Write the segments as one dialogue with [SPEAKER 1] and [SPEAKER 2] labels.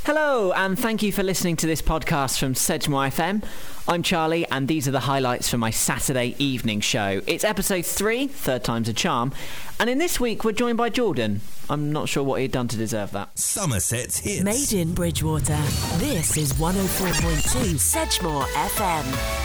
[SPEAKER 1] Hello, and thank you for listening to this podcast from Sedgemoor FM. I'm Charlie, and these are the highlights for my Saturday evening show. It's episode 3, third time's a charm, and in this week we're joined by Jordan. I'm not sure what he'd done to deserve that.
[SPEAKER 2] Somerset's hits.
[SPEAKER 3] Made in Bridgewater. This is 104.2 Sedgemoor FM.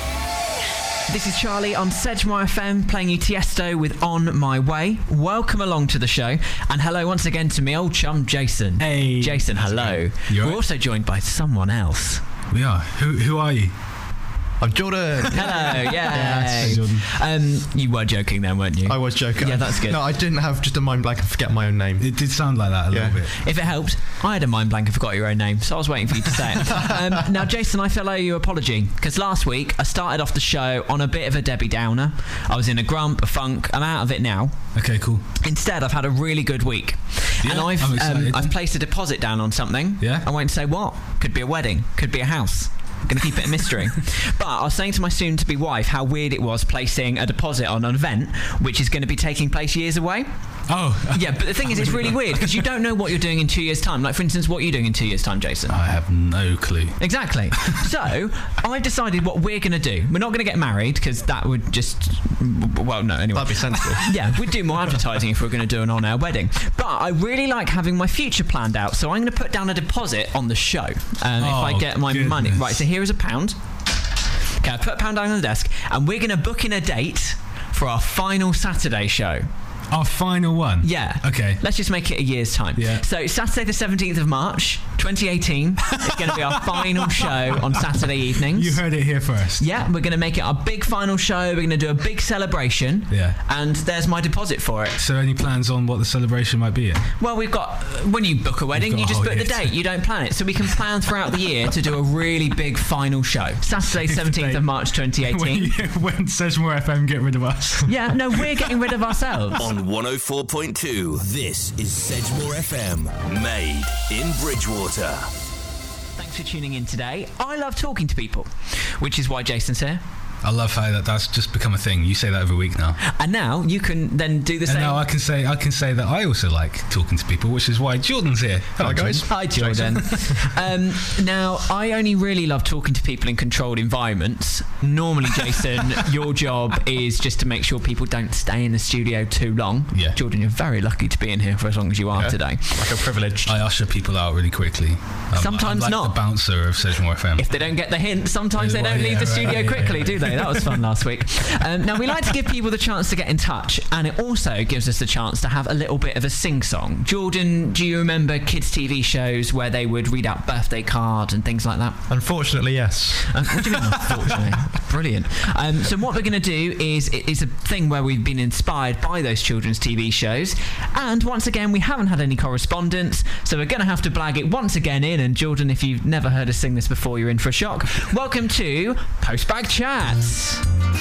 [SPEAKER 1] This is Charlie on Sedgemoor FM, playing you Tiesto with On My Way. Welcome along to the show, and hello once again to me old chum Jason.
[SPEAKER 4] Hey.
[SPEAKER 1] Jason, hello. We're also joined by someone else.
[SPEAKER 4] We are. Who are you?
[SPEAKER 5] I'm Jordan.
[SPEAKER 1] Hello,
[SPEAKER 4] Hey, Jordan.
[SPEAKER 1] You were joking then, weren't you?
[SPEAKER 5] I was joking.
[SPEAKER 1] Yeah, that's good.
[SPEAKER 5] No, I didn't have just a mind blank and forget my own name.
[SPEAKER 4] It did sound like that a little bit.
[SPEAKER 1] If it helped, I had a mind blank and forgot your own name, so I was waiting for you to say it. Now, Jason, I feel I owe you an apology, because last week I started off the show on a bit of a Debbie Downer. I was in a grump, a funk. I'm out of it now.
[SPEAKER 4] Okay, cool.
[SPEAKER 1] Instead, I've had a really good week.
[SPEAKER 4] Yeah,
[SPEAKER 1] and
[SPEAKER 4] I'm excited.
[SPEAKER 1] I've placed a deposit down on something.
[SPEAKER 4] Yeah.
[SPEAKER 1] I won't say what. Could be a wedding. Could be a house. I'm going to keep it a mystery. But I was saying to my soon-to-be wife how weird it was placing a deposit on an event which is going to be taking place years away.
[SPEAKER 4] Oh.
[SPEAKER 1] Yeah, but the thing is, it's really weird because you don't know what you're doing in 2 years' time. Like, for instance, what are you doing in 2 years' time, Jason?
[SPEAKER 4] I have no clue.
[SPEAKER 1] Exactly. So, I've decided what we're going to do. We're not going to get married because that would just... Well, no, anyway.
[SPEAKER 5] That'd be sensible.
[SPEAKER 1] Yeah, we'd do more advertising if we were going to do an on-air wedding. But I really like having my future planned out, so I'm going to put down a deposit on the show if I get my money. Right, so here is £1. Okay, I put £1 down on the desk, and we're going to book in a date for our final Saturday show.
[SPEAKER 4] Our final one?
[SPEAKER 1] Yeah.
[SPEAKER 4] Okay.
[SPEAKER 1] Let's just make it a year's time.
[SPEAKER 4] Yeah.
[SPEAKER 1] So Saturday the 17th of March, 2018 is going to be our final show on Saturday evenings.
[SPEAKER 4] You heard it here first.
[SPEAKER 1] Yeah, we're going to make it our big final show. We're going to do a big celebration.
[SPEAKER 4] Yeah.
[SPEAKER 1] And there's my deposit for it.
[SPEAKER 4] So any plans on what the celebration might be?
[SPEAKER 1] Well, we've got... When you book a wedding,
[SPEAKER 4] We've got
[SPEAKER 1] you
[SPEAKER 4] a
[SPEAKER 1] just
[SPEAKER 4] whole
[SPEAKER 1] book the
[SPEAKER 4] year.
[SPEAKER 1] date. You don't plan it. So we can plan throughout the year to do a really big final show. Saturday 17th of March 2018.
[SPEAKER 4] When Sedgemoor FM get rid of us.
[SPEAKER 1] Yeah, no, we're getting rid of ourselves.
[SPEAKER 2] On 104.2, this is Sedgemoor FM, made in Bridgewater.
[SPEAKER 1] Thanks for tuning in today. I love talking to people, which is why Jason's here.
[SPEAKER 4] I love how that's just become a thing. You say that every week now.
[SPEAKER 1] And now you can then do the
[SPEAKER 4] And
[SPEAKER 1] same.
[SPEAKER 4] now I can say that I also like talking to people, which is why Jordan's here.
[SPEAKER 5] Hello, guys.
[SPEAKER 1] Hi, Jordan. Now, I only really love talking to people in controlled environments. Normally, Jason, your job is just to make sure people don't stay in the studio too long.
[SPEAKER 4] Yeah.
[SPEAKER 1] Jordan, you're very lucky to be in here for as long as you are today.
[SPEAKER 5] Like a privilege.
[SPEAKER 4] I usher people out really quickly.
[SPEAKER 1] Sometimes
[SPEAKER 4] I'm like
[SPEAKER 1] not.
[SPEAKER 4] the bouncer of Sedgemoor FM.
[SPEAKER 1] If they don't get the hint, sometimes they don't leave the studio quickly, do they? That was fun last week. Now, we like to give people the chance to get in touch, and it also gives us the chance to have a little bit of a sing-song. Jordan, do you remember kids' TV shows where they would read out birthday cards and things like that?
[SPEAKER 5] Unfortunately, yes.
[SPEAKER 1] What do you mean, unfortunately? Brilliant. So what we're going to do is it's a thing where we've been inspired by those children's TV shows, and once again, we haven't had any correspondence, so we're going to have to blag it once again in, and Jordan, if you've never heard us sing this before, you're in for a shock. Welcome to Postbag Chats.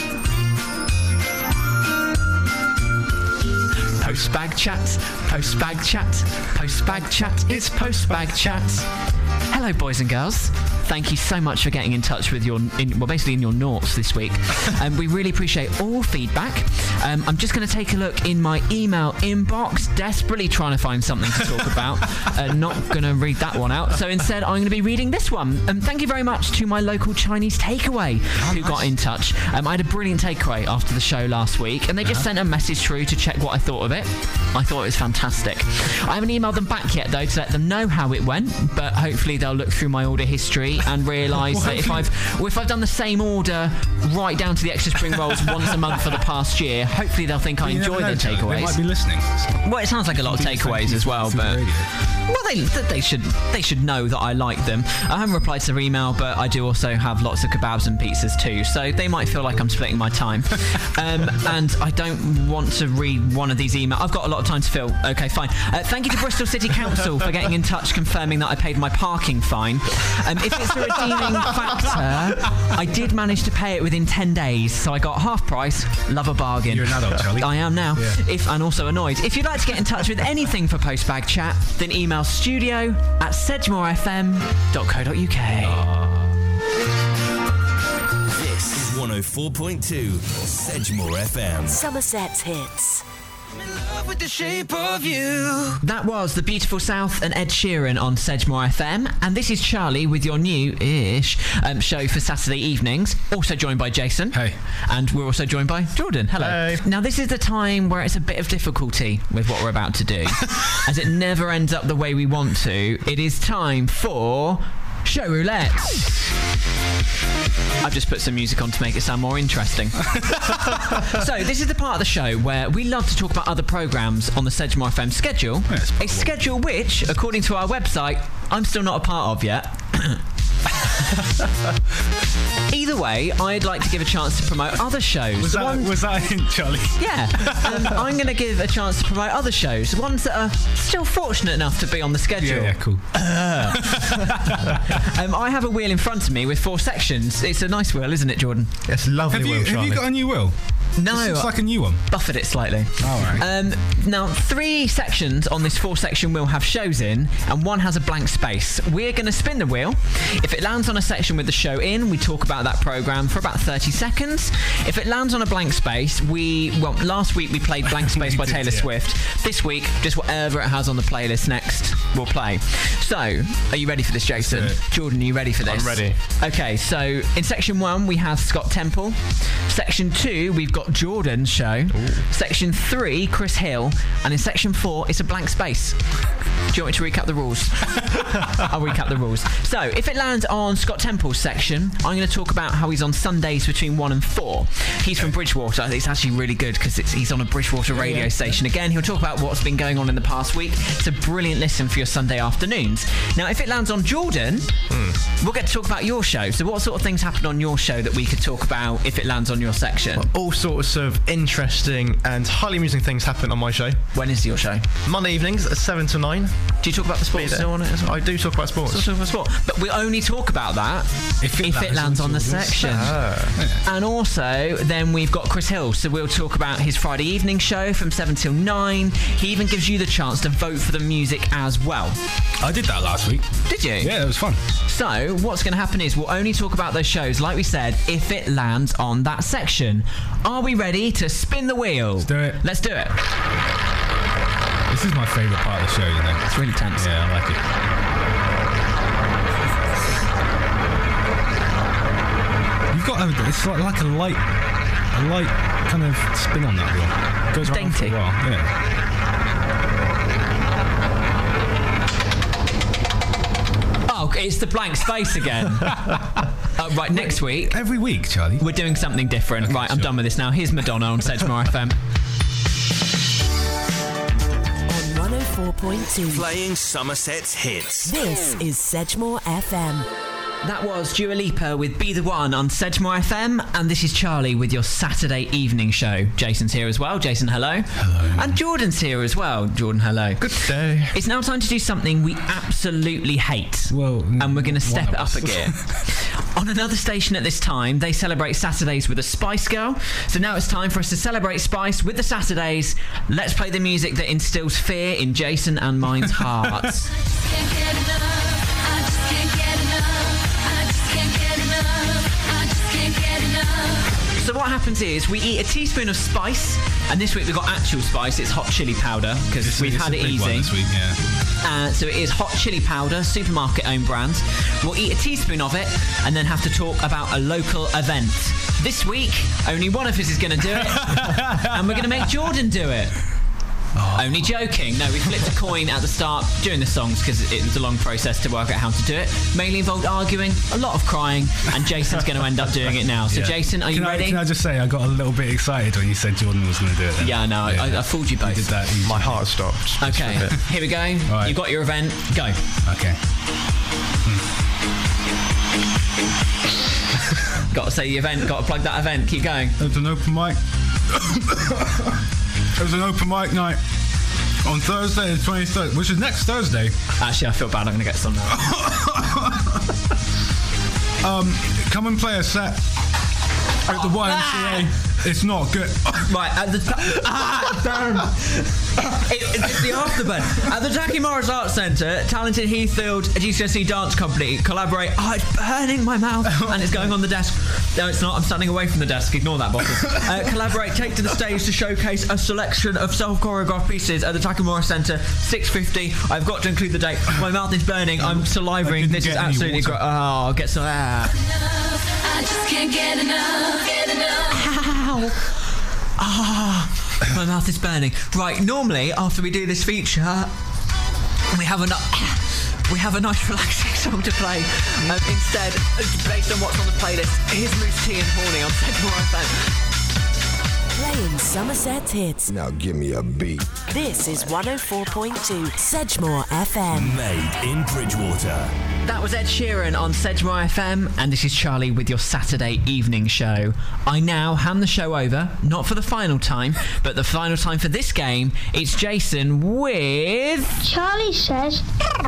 [SPEAKER 1] Postbag Chats, Postbag Chats, Postbag Chats, it's Postbag Chats. Hello, boys and girls. Thank you so much for getting in touch with basically in your noughts this week. We really appreciate all feedback. I'm just going to take a look in my email inbox, desperately trying to find something to talk about. Not going to read that one out. So instead, I'm going to be reading this one. Thank you very much to my local Chinese takeaway who got in touch. I had a brilliant takeaway after the show last week, and they just sent a message through to check what I thought of it. I thought it was fantastic. I haven't emailed them back yet, though, to let them know how it went, but hopefully they'll look through my order history and realise that if I've done the same order right down to the extra spring rolls once a month for the past year, hopefully they'll think I enjoy their takeaways.
[SPEAKER 4] They might be listening.
[SPEAKER 1] Well, it sounds like a lot of takeaways as well, but they should know that I like them. I haven't replied to their email, but I do also have lots of kebabs and pizzas too, so they might feel like I'm splitting my time. And I don't want to read one of these emails. I've got a lot of time to fill. Okay, fine. Thank you to Bristol City Council for getting in touch, confirming that I paid my parking fine. If it's a redeeming factor, I did manage to pay it within 10 days, so I got half price. Love a bargain.
[SPEAKER 4] You're an adult, Charlie.
[SPEAKER 1] I am now.
[SPEAKER 4] Yeah.
[SPEAKER 1] And also annoyed. If you'd like to get in touch with anything for Postbag Chat, then email studio@sedgemoorfm.co.uk.
[SPEAKER 2] This is 104.2 Sedgemoor FM.
[SPEAKER 3] Somerset's hits.
[SPEAKER 2] With the shape of you.
[SPEAKER 1] That was The Beautiful South and Ed Sheeran on Sedgemoor FM. And this is Charlie with your new-ish show for Saturday evenings. Also joined by Jason.
[SPEAKER 4] Hey.
[SPEAKER 1] And we're also joined by Jordan. Hello.
[SPEAKER 5] Hey.
[SPEAKER 1] Now, this is the time where it's a bit of difficulty with what we're about to do. As it never ends up the way we want to, it is time for Show Roulette. I've just put some music on to make it sound more interesting. So, this is the part of the show where we love to talk about other programmes on the Sedgemoor FM schedule.
[SPEAKER 4] Yes,
[SPEAKER 1] A schedule which, according to our website, I'm still not a part of yet. Either way, I'd like to give a chance to promote other shows.
[SPEAKER 4] Was that a hint, Charlie?
[SPEAKER 1] Yeah, I'm going to give a chance to promote other shows, the ones that are still fortunate enough to be on the schedule.
[SPEAKER 4] Yeah, cool.
[SPEAKER 1] I have a wheel in front of me with 4 sections. It's a nice wheel, isn't it, Jordan?
[SPEAKER 5] It's lovely,
[SPEAKER 4] Have
[SPEAKER 5] Charlie.
[SPEAKER 4] you got a new wheel?
[SPEAKER 1] No,
[SPEAKER 4] It's like a new one.
[SPEAKER 1] buffered it slightly.
[SPEAKER 4] All right.
[SPEAKER 1] Now, 3 sections on this 4-section wheel have shows in, and 1 has a blank space. We're going to spin the wheel. If it lands on a section with the show in, we talk about that programme for about 30 seconds. If it lands on a blank space, last week we played Blank Space by Taylor Swift. This week, just whatever it has on the playlist next, we'll play. So, are you ready for this, Jason?
[SPEAKER 4] Let's do it.
[SPEAKER 1] Jordan, are you ready for this?
[SPEAKER 5] I'm ready.
[SPEAKER 1] Okay, so in section 1, we have Scott Temple. Section 2, we've got Jordan's show. Ooh. Section 3, Chris Hill. And in section 4, it's a blank space. Do you want me to recap the rules? I'll recap the rules. So, if it lands on Scott Temple's section, I'm going to talk about how he's on Sundays between 1 and 4. He's from Bridgewater. It's actually really good because he's on a Bridgewater radio station. Again, he'll talk about what's been going on in the past week. It's a brilliant listen for your Sunday afternoons. Now, if it lands on Jordan, we'll get to talk about your show. So what sort of things happen on your show that we could talk about if it lands on your section?
[SPEAKER 5] All sorts of interesting and highly amusing things happen on my show.
[SPEAKER 1] When is your show?
[SPEAKER 5] Monday evenings at 7 to 9.
[SPEAKER 1] Do you talk about the sports still on it as well?
[SPEAKER 5] I do talk about sports.
[SPEAKER 1] Talk about sport. But we only talk about that if it lands on the section. And also, then we've got Chris Hill. So we'll talk about his Friday evening show from 7 till 9. He even gives you the chance to vote for the music as well.
[SPEAKER 4] I did that last week.
[SPEAKER 1] Did you?
[SPEAKER 4] Yeah, it was fun.
[SPEAKER 1] So, what's going to happen is we'll only talk about those shows, like we said, if it lands on that section. Are we ready to spin the wheel?
[SPEAKER 4] Let's do it.
[SPEAKER 1] Let's do it.
[SPEAKER 4] This is my favourite part of the show, you know.
[SPEAKER 1] It's really tense.
[SPEAKER 4] Yeah, I like it. You've got it's like a light kind of spin on that wheel. It goes around for a
[SPEAKER 1] Dainty.
[SPEAKER 4] while. Yeah.
[SPEAKER 1] Oh, it's the blank space again. Right, next week,
[SPEAKER 4] Every week, Charlie.
[SPEAKER 1] we're doing something different.
[SPEAKER 4] Okay,
[SPEAKER 1] Right, I'm
[SPEAKER 4] sure.
[SPEAKER 1] done with this now. Here's Madonna on Sedgemoor FM.
[SPEAKER 3] On 104.2.
[SPEAKER 2] Playing Somerset's hits.
[SPEAKER 3] This is Sedgemoor FM.
[SPEAKER 1] That was Dua Lipa with Be The One on Sedgemoor FM, and this is Charlie with your Saturday evening show. Jason's here as well. Jason, hello.
[SPEAKER 4] Hello.
[SPEAKER 1] And Jordan's here as well. Jordan, hello.
[SPEAKER 5] Good day.
[SPEAKER 1] It's now time to do something we absolutely hate.
[SPEAKER 4] Well,
[SPEAKER 1] And we're going to step
[SPEAKER 4] one
[SPEAKER 1] it
[SPEAKER 4] of
[SPEAKER 1] up
[SPEAKER 4] us.
[SPEAKER 1] a gear. On another station at this time, they celebrate Saturdays with a Spice Girl. So now it's time for us to celebrate Spice with the Saturdays. Let's play the music that instills fear in Jason and mine's hearts. So what happens is we eat a teaspoon of spice, and this week we've got actual spice. It's hot chili powder because we've had it
[SPEAKER 4] It's a big one
[SPEAKER 1] easy.
[SPEAKER 4] this week, yeah.
[SPEAKER 1] So it is hot chili powder, supermarket own brand. We'll eat a teaspoon of it and then have to talk about a local event. This week, only one of us is going to do it, and we're going to make Jordan do it. Only joking. No, we flipped a coin at the start during the songs because it was a long process to work out how to do it. Mainly involved arguing, a lot of crying, and Jason's going to end up doing it now. So
[SPEAKER 4] Yeah.
[SPEAKER 1] Jason, are you ready?
[SPEAKER 4] Can I just say I got a little bit excited when you said Jordan was going to do it then.
[SPEAKER 1] Yeah, no, I fooled you both.
[SPEAKER 4] You did that easy.
[SPEAKER 5] My heart stopped. just for
[SPEAKER 1] Okay,
[SPEAKER 5] a bit.
[SPEAKER 1] here we go.
[SPEAKER 4] right.
[SPEAKER 1] You've got your event. Go.
[SPEAKER 4] Okay.
[SPEAKER 1] Got to say the event. Got to plug that event. Keep going.
[SPEAKER 4] It was an open mic. It was an open mic night on Thursday the 23rd, which is next Thursday.
[SPEAKER 1] Actually, I feel bad. I'm going to get some now.
[SPEAKER 4] Come and play a set at the YMCA. It's not good.
[SPEAKER 6] Right, at the damn. It's the afterburn. At the Jackie Morris Arts Centre, talented Heathfield GCSE dance company collaborate. Oh, it's burning my mouth, and it's going on the desk. No, it's not. I'm standing away from the desk. Ignore that bottle. Collaborate, take to the stage to showcase a selection of self-choreographed pieces at the Jackie Morris Centre, 6:50. I've got to include the date. My mouth is burning. I'm salivating. This is absolutely great. Oh, get some.
[SPEAKER 7] I just can't get enough.
[SPEAKER 6] Ow. Ah, my mouth is burning. Right, normally after we do this feature, we have a nice relaxing song to play. Instead, based on what's on the playlist, here's Moose T and Horny on Sedgmoor FM.
[SPEAKER 3] Playing Somerset hits.
[SPEAKER 2] Now give me a beat.
[SPEAKER 3] This is 104.2 Sedgmoor FM.
[SPEAKER 2] Made in Bridgewater.
[SPEAKER 1] That was Ed Sheeran on Sedgmoor FM, and this is Charlie with your Saturday evening show. I now hand the show over, not for the final time, but the final time for this game. It's Jason with...
[SPEAKER 8] Charlie says...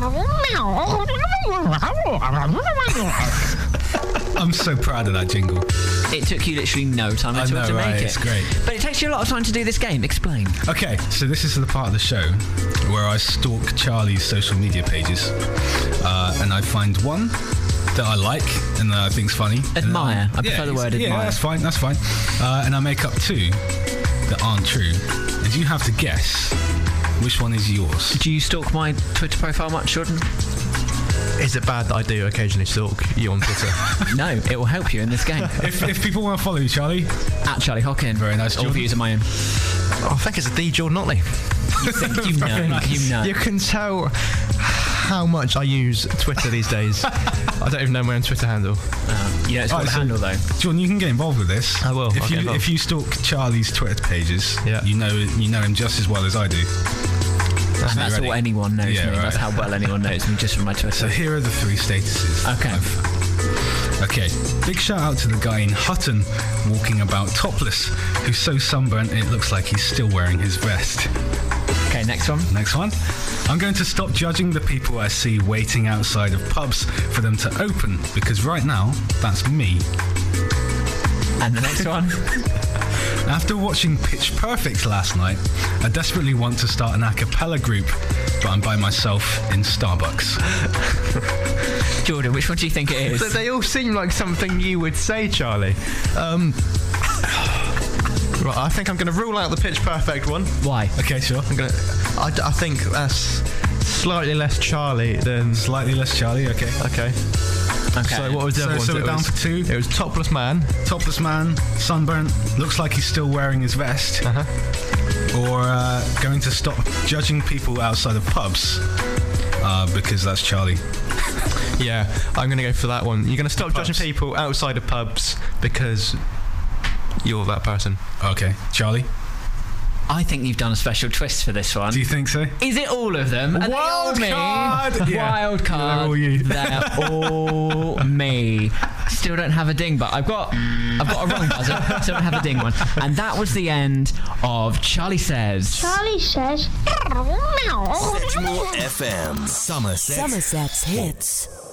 [SPEAKER 4] I'm so proud of that jingle.
[SPEAKER 1] It took you literally no time at all to make it.
[SPEAKER 4] It's great.
[SPEAKER 1] But it takes you a lot of time to do this game. Explain.
[SPEAKER 4] Okay, so this is the part of the show where I stalk Charlie's social media pages, and I find one that I like and that I think's funny.
[SPEAKER 1] Admire. I prefer the word admire.
[SPEAKER 4] Yeah, that's fine. And I make up two that aren't true, and you have to guess which one is yours.
[SPEAKER 1] Do you stalk my Twitter profile much, Jordan?
[SPEAKER 5] Is it bad that I do occasionally stalk you on Twitter?
[SPEAKER 1] No, it will help you in this game.
[SPEAKER 4] If people want to follow you, Charlie,
[SPEAKER 1] At Charlie Hockin.
[SPEAKER 4] Very nice,
[SPEAKER 1] All
[SPEAKER 4] Jordan.
[SPEAKER 1] views are my own.
[SPEAKER 5] I think it's a D. Jordan Otley.
[SPEAKER 1] You know.
[SPEAKER 5] You can tell how much I use Twitter these days. I don't even know my own Twitter handle.
[SPEAKER 1] Yeah, it's got the handle though.
[SPEAKER 4] Jordan, you can get involved with this.
[SPEAKER 5] I will.
[SPEAKER 4] If you stalk Charlie's Twitter pages,
[SPEAKER 5] Yeah.
[SPEAKER 4] you know him just as well as I do.
[SPEAKER 1] That's
[SPEAKER 4] ready?
[SPEAKER 1] all anyone knows
[SPEAKER 4] Yeah,
[SPEAKER 1] me.
[SPEAKER 4] right.
[SPEAKER 1] That's how well anyone knows me, just from my Twitter.
[SPEAKER 4] So here are the three statuses. Okay. Big shout out to the guy in Hutton walking about topless, who's so sunburnt it looks like he's still wearing his vest.
[SPEAKER 1] Okay, next one.
[SPEAKER 4] Next one. I'm going to stop judging the people I see waiting outside of pubs for them to open, because right now, that's me.
[SPEAKER 1] And the next one.
[SPEAKER 4] After watching Pitch Perfect last night, I desperately want to start an a cappella group, but I'm by myself in Starbucks.
[SPEAKER 1] Jordan, which one do you think it is?
[SPEAKER 5] They all seem like something you would say, Charlie. Right, I think I'm going to rule out the Pitch Perfect one.
[SPEAKER 1] Why?
[SPEAKER 4] Okay, sure.
[SPEAKER 5] I think that's slightly less Charlie than...
[SPEAKER 4] Slightly less Charlie, okay.
[SPEAKER 5] Okay. So what was the other one?
[SPEAKER 4] So we're down for two.
[SPEAKER 5] It was Topless Man.
[SPEAKER 4] Topless man, sunburnt, looks like he's still wearing his vest. Or going to stop judging people outside of pubs, because that's Charlie.
[SPEAKER 5] Yeah, I'm going to go for that one. You're going to stop judging people outside of pubs because you're that person.
[SPEAKER 4] Okay, Charlie?
[SPEAKER 1] I think you've done a special twist for this one.
[SPEAKER 4] Do you think so?
[SPEAKER 1] Is it all of them? Are
[SPEAKER 4] Wild
[SPEAKER 1] they all
[SPEAKER 4] card!
[SPEAKER 1] me?
[SPEAKER 4] Yeah.
[SPEAKER 1] Wild card.
[SPEAKER 4] They're all you.
[SPEAKER 1] They're all me. Still don't have a ding, but I've got a wrong buzzer. Still don't have a ding one. And that was the end of Charlie Says.
[SPEAKER 8] Charlie says...
[SPEAKER 2] Sedgmoor FM. Somerset's
[SPEAKER 3] Somerset's hits.